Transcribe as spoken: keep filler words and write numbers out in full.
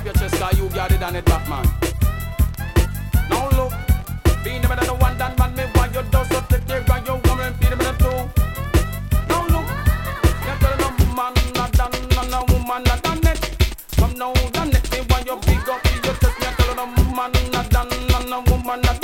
up your chest, cause you got it on it, back, man. Now look, be the better the one that man me want you do so take care of your woman, be the better too. Now look, you tell no man not done, no woman not done it. From now done it, me want you big up, you just me tell no man not done, no woman not